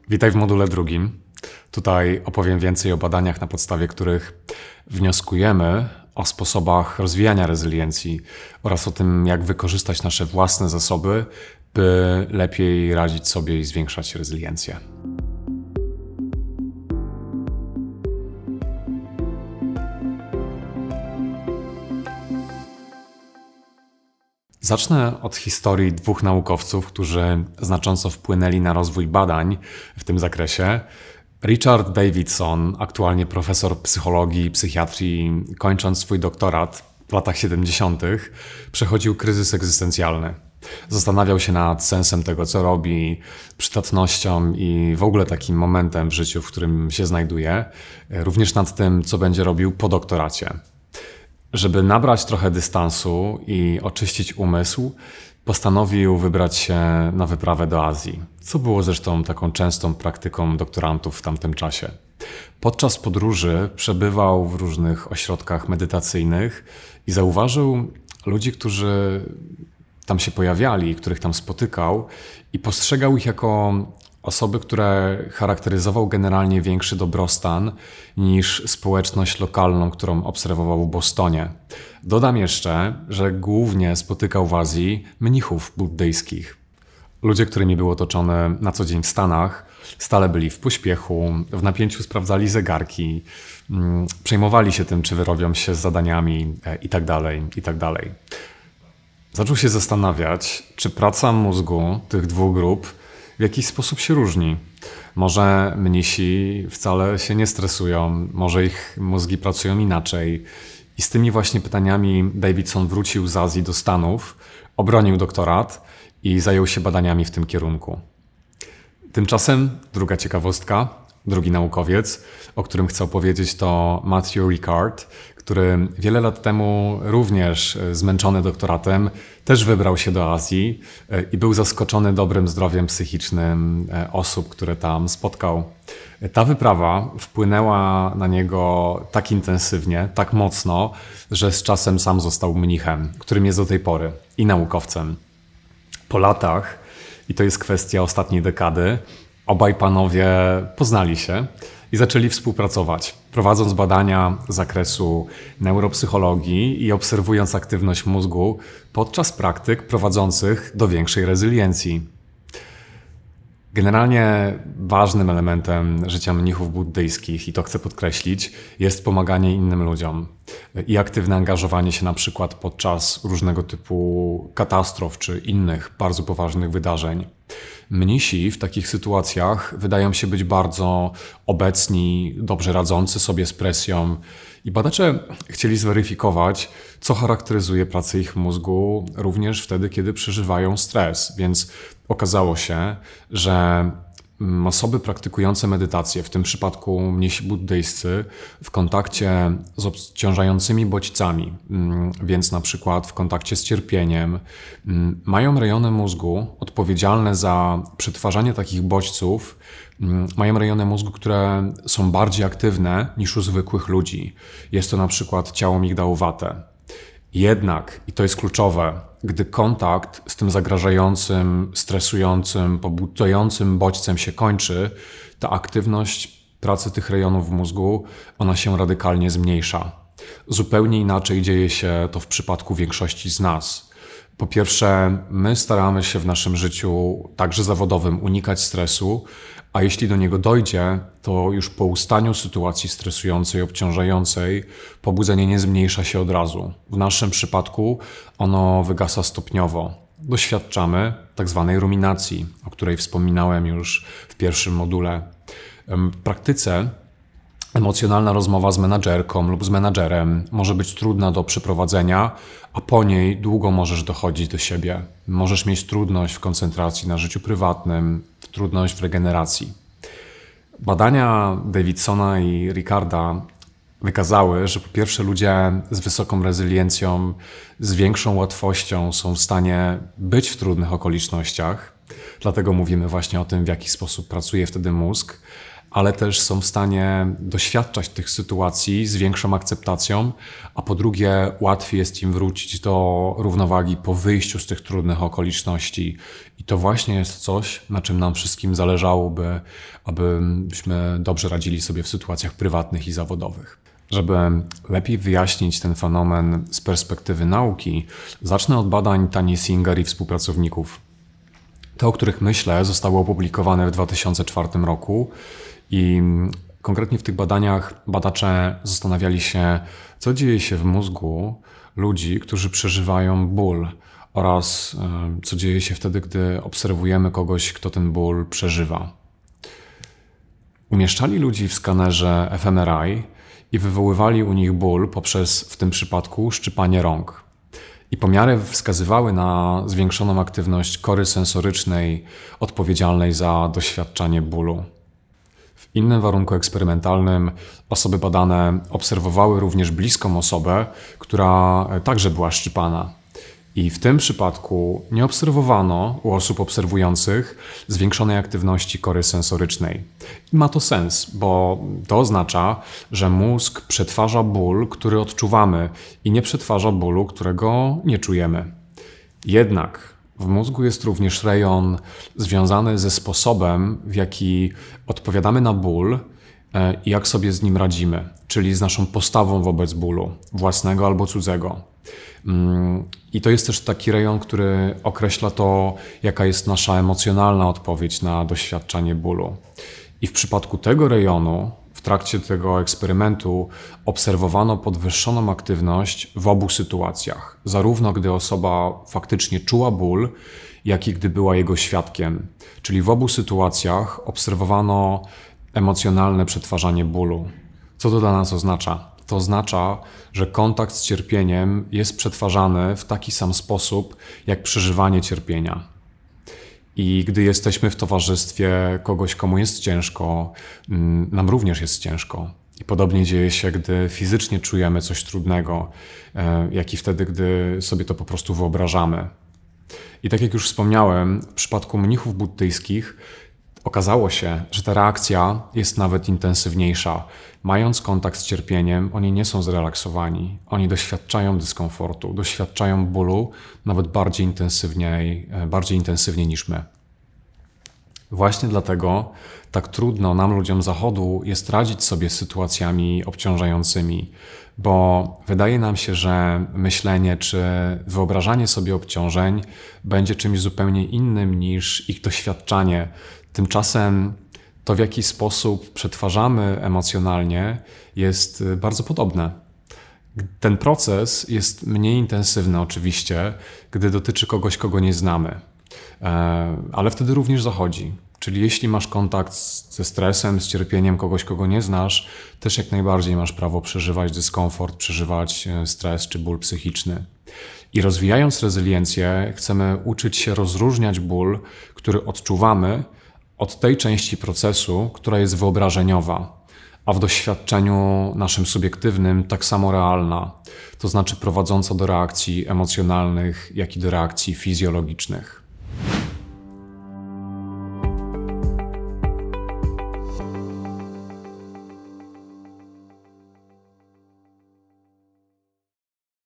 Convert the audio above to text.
Witaj w module drugim. Tutaj opowiem więcej o badaniach, na podstawie których wnioskujemy o sposobach rozwijania rezyliencji oraz o tym, jak wykorzystać nasze własne zasoby, by lepiej radzić sobie i zwiększać rezyliencję. Zacznę od historii dwóch naukowców, którzy znacząco wpłynęli na rozwój badań w tym zakresie. Richard Davidson, aktualnie profesor psychologii i psychiatrii, kończąc swój doktorat w latach 70., przechodził kryzys egzystencjalny. Zastanawiał się nad sensem tego, co robi, przydatnością i w ogóle takim momentem w życiu, w którym się znajduje, również nad tym, co będzie robił po doktoracie. Żeby nabrać trochę dystansu i oczyścić umysł, postanowił wybrać się na wyprawę do Azji, co było zresztą taką częstą praktyką doktorantów w tamtym czasie. Podczas podróży przebywał w różnych ośrodkach medytacyjnych i zauważył ludzi, którzy tam się pojawiali, których tam spotykał i postrzegał ich jako osoby, które charakteryzował generalnie większy dobrostan niż społeczność lokalną, którą obserwował w Bostonie. Dodam jeszcze, że głównie spotykał w Azji mnichów buddyjskich. Ludzie, którymi był otoczony na co dzień w Stanach, stale byli w pośpiechu, w napięciu sprawdzali zegarki, przejmowali się tym, czy wyrobią się z zadaniami itd., itd. Zaczął się zastanawiać, czy praca mózgu tych dwóch grup w jakiś sposób się różni. Może mnisi wcale się nie stresują, może ich mózgi pracują inaczej. I z tymi właśnie pytaniami Davidson wrócił z Azji do Stanów, obronił doktorat i zajął się badaniami w tym kierunku. Tymczasem druga ciekawostka, drugi naukowiec, o którym chcę opowiedzieć, to Matthew Ricard, który wiele lat temu, również zmęczony doktoratem, też wybrał się do Azji i był zaskoczony dobrym zdrowiem psychicznym osób, które tam spotkał. Ta wyprawa wpłynęła na niego tak intensywnie, tak mocno, że z czasem sam został mnichem, którym jest do tej pory, i naukowcem. Po latach, i to jest kwestia ostatniej dekady, obaj panowie poznali się i zaczęli współpracować, prowadząc badania z zakresu neuropsychologii i obserwując aktywność mózgu podczas praktyk prowadzących do większej rezyliencji. Generalnie ważnym elementem życia mnichów buddyjskich, i to chcę podkreślić, jest pomaganie innym ludziom i aktywne angażowanie się na przykład podczas różnego typu katastrof czy innych bardzo poważnych wydarzeń. Mnisi w takich sytuacjach wydają się być bardzo obecni, dobrze radzący sobie z presją i badacze chcieli zweryfikować, co charakteryzuje pracę ich mózgu również wtedy, kiedy przeżywają stres. Więc okazało się, że osoby praktykujące medytację, w tym przypadku mnisi buddyjscy, w kontakcie z obciążającymi bodźcami, więc na przykład w kontakcie z cierpieniem, mają rejony mózgu odpowiedzialne za przetwarzanie takich bodźców, mają rejony mózgu, które są bardziej aktywne niż u zwykłych ludzi. Jest to na przykład ciało migdałowate. Jednak, i to jest kluczowe, gdy kontakt z tym zagrażającym, stresującym, pobudzającym bodźcem się kończy, ta aktywność pracy tych rejonów w mózgu, ona się radykalnie zmniejsza. Zupełnie inaczej dzieje się to w przypadku większości z nas. Po pierwsze, my staramy się w naszym życiu, także zawodowym, unikać stresu, a jeśli do niego dojdzie, to już po ustaniu sytuacji stresującej, obciążającej, pobudzenie nie zmniejsza się od razu. W naszym przypadku ono wygasa stopniowo. Doświadczamy tak zwanej ruminacji, o której wspominałem już w pierwszym module. W praktyce emocjonalna rozmowa z menadżerką lub z menadżerem może być trudna do przeprowadzenia, a po niej długo możesz dochodzić do siebie. Możesz mieć trudność w koncentracji na życiu prywatnym, trudność w regeneracji. Badania Davidsona i Ricarda wykazały, że po pierwsze ludzie z wysoką rezyliencją z większą łatwością są w stanie być w trudnych okolicznościach, dlatego mówimy właśnie o tym, w jaki sposób pracuje wtedy mózg, ale też są w stanie doświadczać tych sytuacji z większą akceptacją, a po drugie łatwiej jest im wrócić do równowagi po wyjściu z tych trudnych okoliczności. I to właśnie jest coś, na czym nam wszystkim zależałoby, abyśmy dobrze radzili sobie w sytuacjach prywatnych i zawodowych. Żeby lepiej wyjaśnić ten fenomen z perspektywy nauki, zacznę od badań Tani Singer i współpracowników. Te, o których myślę, zostały opublikowane w 2004 roku i konkretnie w tych badaniach badacze zastanawiali się, co dzieje się w mózgu ludzi, którzy przeżywają ból oraz co dzieje się wtedy, gdy obserwujemy kogoś, kto ten ból przeżywa. Umieszczali ludzi w skanerze fMRI i wywoływali u nich ból poprzez, w tym przypadku, szczypanie rąk. I pomiary wskazywały na zwiększoną aktywność kory sensorycznej odpowiedzialnej za doświadczanie bólu. W innym warunku eksperymentalnym osoby badane obserwowały również bliską osobę, która także była szczypana. I w tym przypadku nie obserwowano u osób obserwujących zwiększonej aktywności kory sensorycznej. I ma to sens, bo to oznacza, że mózg przetwarza ból, który odczuwamy i nie przetwarza bólu, którego nie czujemy. Jednak w mózgu jest również rejon związany ze sposobem, w jaki odpowiadamy na ból i jak sobie z nim radzimy, czyli z naszą postawą wobec bólu, własnego albo cudzego. I to jest też taki rejon, który określa to, jaka jest nasza emocjonalna odpowiedź na doświadczanie bólu. I w przypadku tego rejonu, w trakcie tego eksperymentu obserwowano podwyższoną aktywność w obu sytuacjach. Zarówno gdy osoba faktycznie czuła ból, jak i gdy była jego świadkiem. Czyli w obu sytuacjach obserwowano emocjonalne przetwarzanie bólu. Co to dla nas oznacza? To oznacza, że kontakt z cierpieniem jest przetwarzany w taki sam sposób, jak przeżywanie cierpienia. I gdy jesteśmy w towarzystwie kogoś, komu jest ciężko, nam również jest ciężko. I podobnie dzieje się, gdy fizycznie czujemy coś trudnego, jak i wtedy, gdy sobie to po prostu wyobrażamy. I tak jak już wspomniałem, w przypadku mnichów buddyjskich okazało się, że ta reakcja jest nawet intensywniejsza. Mając kontakt z cierpieniem, oni nie są zrelaksowani. Oni doświadczają dyskomfortu, doświadczają bólu nawet bardziej intensywnie niż my. Właśnie dlatego tak trudno nam, ludziom Zachodu, jest radzić sobie z sytuacjami obciążającymi, bo wydaje nam się, że myślenie czy wyobrażanie sobie obciążeń będzie czymś zupełnie innym niż ich doświadczanie. Tymczasem to, w jaki sposób przetwarzamy emocjonalnie, jest bardzo podobne. Ten proces jest mniej intensywny oczywiście, gdy dotyczy kogoś, kogo nie znamy, ale wtedy również zachodzi. Czyli jeśli masz kontakt ze stresem, z cierpieniem kogoś, kogo nie znasz, też jak najbardziej masz prawo przeżywać dyskomfort, przeżywać stres czy ból psychiczny. I rozwijając rezyliencję, chcemy uczyć się rozróżniać ból, który odczuwamy, od tej części procesu, która jest wyobrażeniowa, a w doświadczeniu naszym subiektywnym tak samo realna, to znaczy prowadząca do reakcji emocjonalnych, jak i do reakcji fizjologicznych.